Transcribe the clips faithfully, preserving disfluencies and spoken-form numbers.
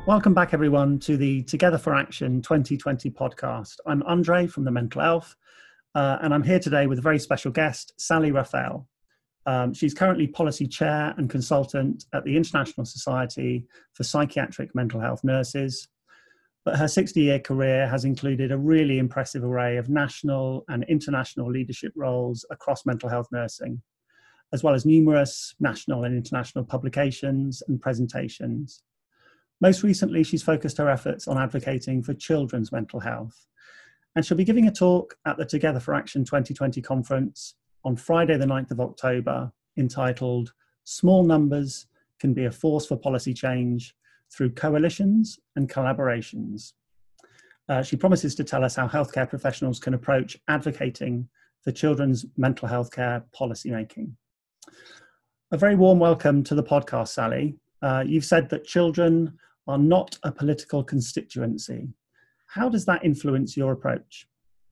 Welcome back, everyone, to the Together for Action twenty twenty podcast. I'm Andre from the Mental Health, uh, and I'm here today with a very special guest, Sally Raphael. Um, she's currently policy chair and consultant at the International Society for Psychiatric Mental Health Nurses, but her sixty-year career has included a really impressive array of national and international leadership roles across mental health nursing, as well as numerous national and international publications and presentations. Most recently, she's focused her efforts on advocating for children's mental health, and she'll be giving a talk at the Together for Action twenty twenty conference on Friday the ninth of October, entitled Small Numbers Can Be a Force for Policy Change Through Coalitions and Collaborations. Uh, she promises to tell us how healthcare professionals can approach advocating for children's mental health care policymaking. A very warm welcome to the podcast, Sally. Uh, you've said that children are not a political constituency. How does that influence your approach?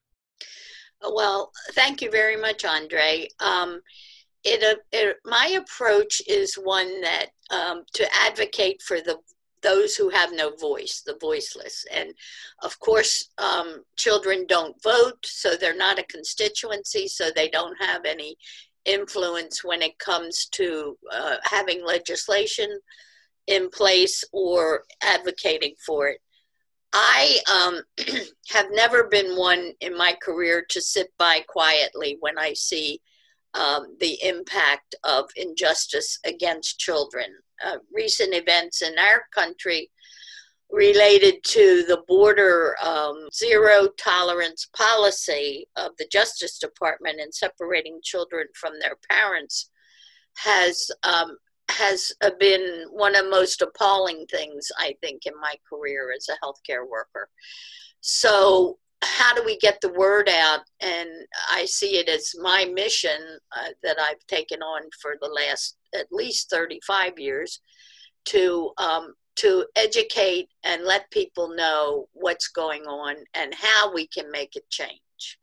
Well, thank you very much, Andre. Um, it, it, my approach is one that um, to advocate for the those who have no voice, the voiceless. And of course, um, children don't vote, so they're not a constituency, so they don't have any influence when it comes to uh, having legislation in place or advocating for it. I um, have never been one in my career to sit by quietly when I see um, the impact of injustice against children. Uh, recent events in our country related to the border um, zero tolerance policy of the Justice Department in separating children from their parents has um, has been one of the most appalling things, I think, in my career as a healthcare worker. So how do we get the word out? And I see it as my mission uh, that I've taken on for the last at least thirty-five years to um, to educate and let people know what's going on and how we can make it change.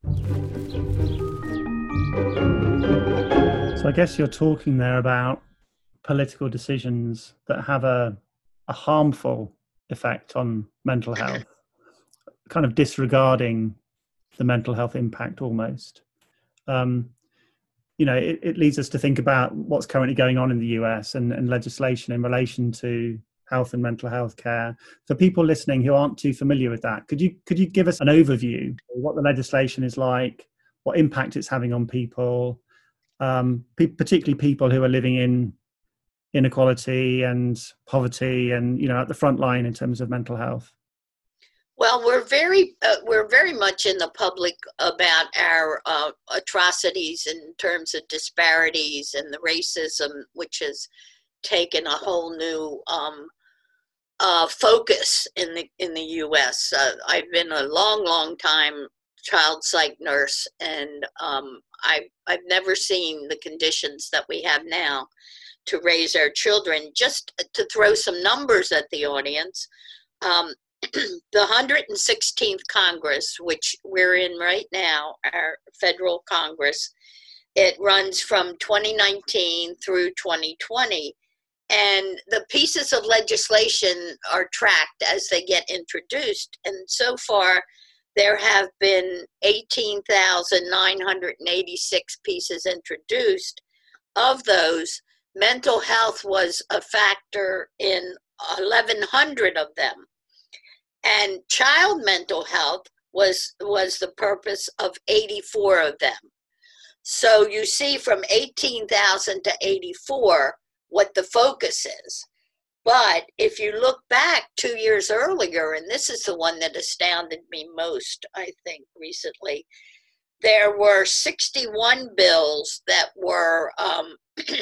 So I guess you're talking there about political decisions that have a, a harmful effect on mental health, kind of disregarding the mental health impact almost. Um, you know, it, it leads us to think about what's currently going on in the U S and, and legislation in relation to health and mental health care. For people listening who aren't too familiar with that, could you could you give us an overview of what the legislation is like, what impact it's having on people, um, pe- particularly people who are living in inequality and poverty and, you know, at the front line in terms of mental health? Well, we're very uh, we're very much in the public about our uh, atrocities in terms of disparities and the racism, which has taken a whole new um, uh, focus in the in the U S. Uh, I've been a long, long time child psych nurse, and um, I I've never seen the conditions that we have now to raise our children. Just to throw some numbers at the audience, um, the one hundred sixteenth Congress, which we're in right now, our federal Congress, it runs from twenty nineteen through twenty twenty. And the pieces of legislation are tracked as they get introduced. And so far, there have been eighteen thousand nine hundred eighty-six pieces introduced. Of those, mental health was a factor in eleven hundred of them. And child mental health was, was the purpose of eighty-four of them. So you see from eighteen thousand to eighty-four what the focus is. But if you look back two years earlier, and this is the one that astounded me most, I think, recently, there were sixty-one bills that were um,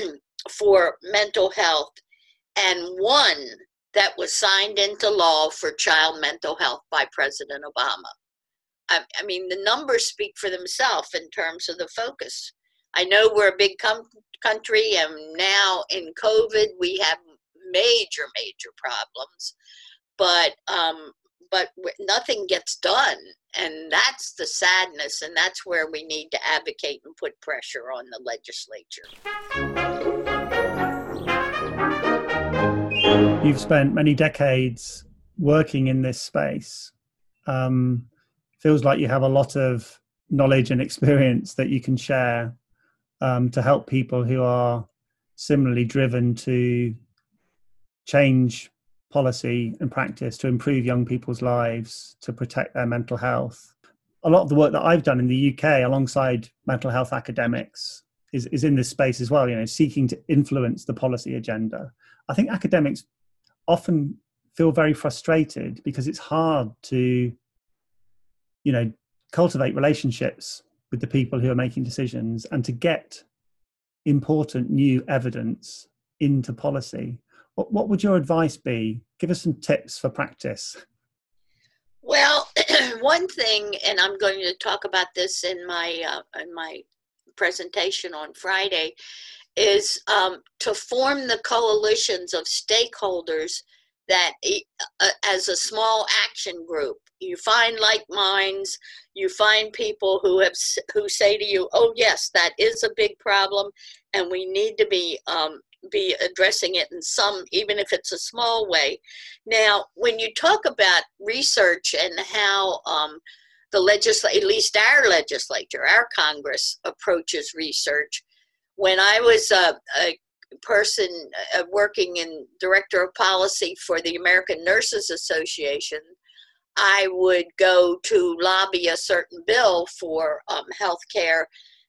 for mental health, and one that was signed into law for child mental health by President Obama. I, I mean, the numbers speak for themselves in terms of the focus. I know we're a big com- country, and now in COVID, we have major, major problems, but um, but nothing gets done. And that's the sadness, and that's where we need to advocate and put pressure on the legislature. You've spent many decades working in this space, um, feels like you have a lot of knowledge and experience that you can share um, to help people who are similarly driven to change policy and practice to improve young people's lives, to protect their mental health. A lot of the work that I've done in the U K alongside mental health academics is, is in this space as well, you know, seeking to influence the policy agenda. I think academics often feel very frustrated because it's hard to, you know, cultivate relationships with the people who are making decisions and to get important new evidence into policy. What, what would your advice be? Give us some tips for practice. Well, one thing, and I'm going to talk about this in my uh, in my presentation on Friday, is um, to form the coalitions of stakeholders that uh, as a small action group. You find like minds, you find people who have who say to you, oh yes, that is a big problem and we need to be um, be addressing it in some, even if it's a small way. Now, when you talk about research and how um, the legislature, at least our legislature, our Congress approaches research, when I was a, a person uh, working in director of policy for the American Nurses Association, I would go to lobby a certain bill for um, health care,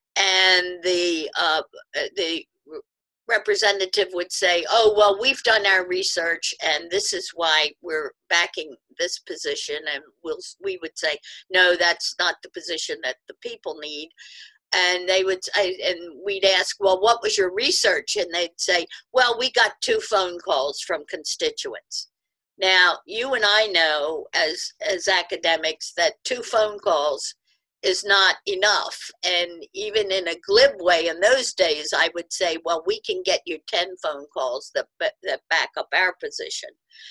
and the uh, the representative would say, oh, well, we've done our research and this is why we're backing this position. And we'll, we would say, no, that's not the position that the people need. And they would, and we'd ask, well, what was your research? And they'd say, well, we got two phone calls from constituents. Now, you and I know as, as academics that two phone calls is not enough. And even in a glib way in those days, I would say, well, we can get you ten phone calls that, that back up our position.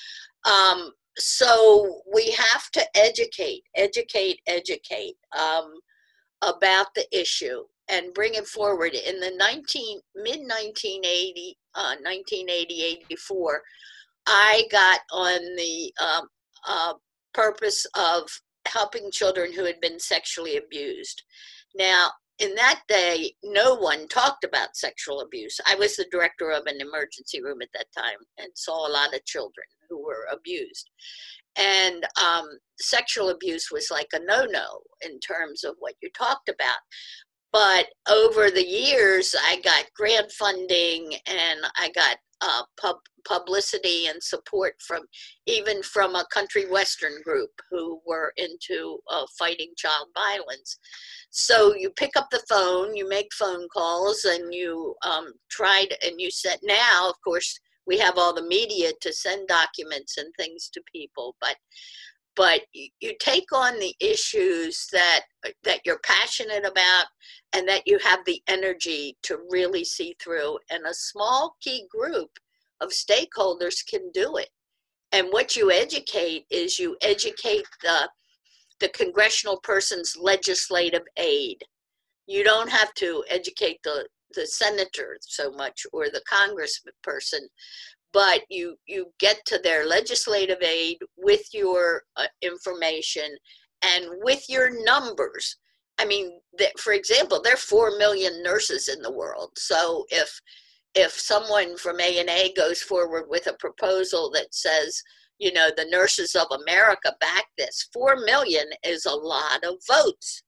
Um, so we have to educate, educate, educate um, about the issue and bring it forward. In the nineteen, mid nineteen eighty, uh, nineteen eighty, eighty-four, I got on the um, uh, purpose of helping children who had been sexually abused. Now, in that day, no one talked about sexual abuse. I was the director of an emergency room at that time and saw a lot of children who were abused. And um, sexual abuse was like a no-no in terms of what you talked about. But over the years, I got grant funding and I got uh, pub publicity and support from even from a country western group who were into uh, fighting child violence. So you pick up the phone, you make phone calls, and you um, tried, and you said, now, of course, we have all the media to send documents and things to people, but but you take on the issues that that you're passionate about and that you have the energy to really see through. And a small key group of stakeholders can do it. And what you educate is you educate the, the congressional person's legislative aide. You don't have to educate the, the senator so much or the congressperson, but you you get to their legislative aid with your uh, information and with your numbers. I mean, that, for example, there are four million nurses in the world. So if if someone from A N A goes forward with a proposal that says, you know, the nurses of America back this, four million is a lot of votes.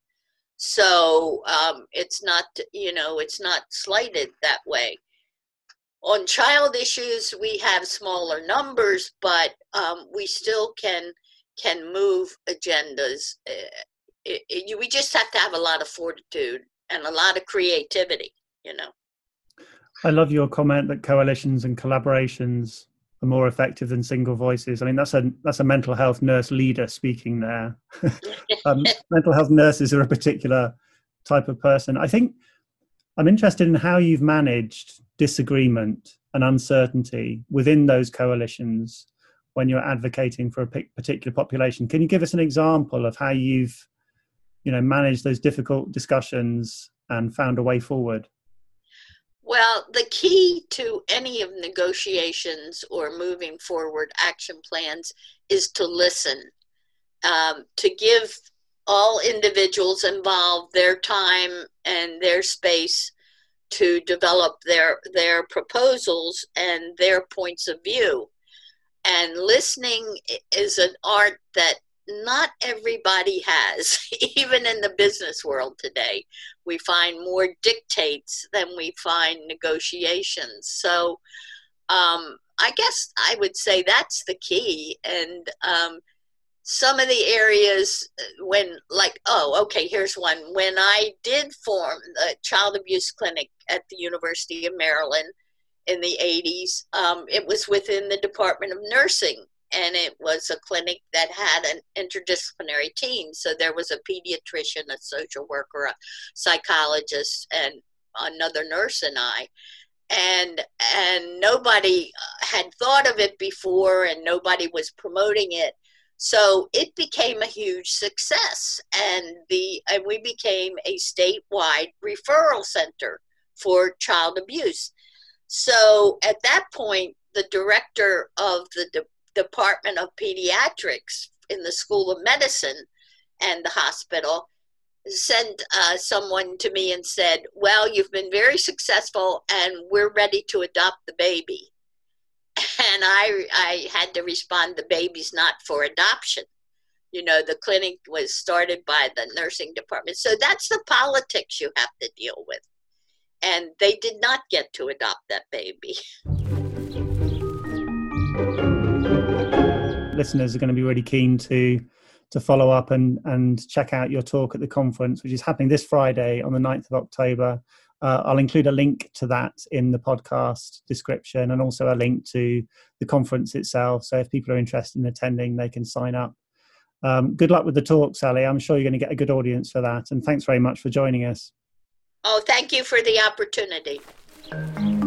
So um, it's not, you know, it's not slighted that way. On child issues, we have smaller numbers, but um, we still can can move agendas. It, it, we just have to have a lot of fortitude and a lot of creativity, you know. I love your comment that coalitions and collaborations are more effective than single voices. I mean, that's a that's a mental health nurse leader speaking there. um, mental health nurses are a particular type of person. I think I'm interested in how you've managed disagreement and uncertainty within those coalitions when you're advocating for a particular population. Can you give us an example of how you've, you know, managed those difficult discussions and found a way forward? Well, the key to any of negotiations or moving forward action plans is to listen, um, to give all individuals involved their time and their space to develop their their proposals and their points of view. And listening is an art that not everybody has. Even in the business world today, we find more dictates than we find negotiations. So um, I guess I would say that's the key. And um, some of the areas when, like, oh, okay, here's one. When I did form the child abuse clinic at the University of Maryland in the eighties, um, it was within the Department of Nursing, and it was a clinic that had an interdisciplinary team. So there was a pediatrician, a social worker, a psychologist, and another nurse and I. And and nobody had thought of it before, and nobody was promoting it. So it became a huge success, and the and we became a statewide referral center for child abuse. So at that point, the director of the De- Department of Pediatrics in the School of Medicine and the hospital sent uh, someone to me and said, well, you've been very successful and we're ready to adopt the baby. And I, I had to respond, the baby's not for adoption. You know, the clinic was started by the nursing department. So that's the politics you have to deal with. And they did not get to adopt that baby. Listeners are going to be really keen to to follow up and, and check out your talk at the conference, which is happening this Friday on the ninth of October. Uh, I'll include a link to that in the podcast description, and also a link to the conference itself. So if people are interested in attending, they can sign up. Um, good luck with the talk, Sally. I'm sure you're going to get a good audience for that. And thanks very much for joining us. Oh, thank you for the opportunity.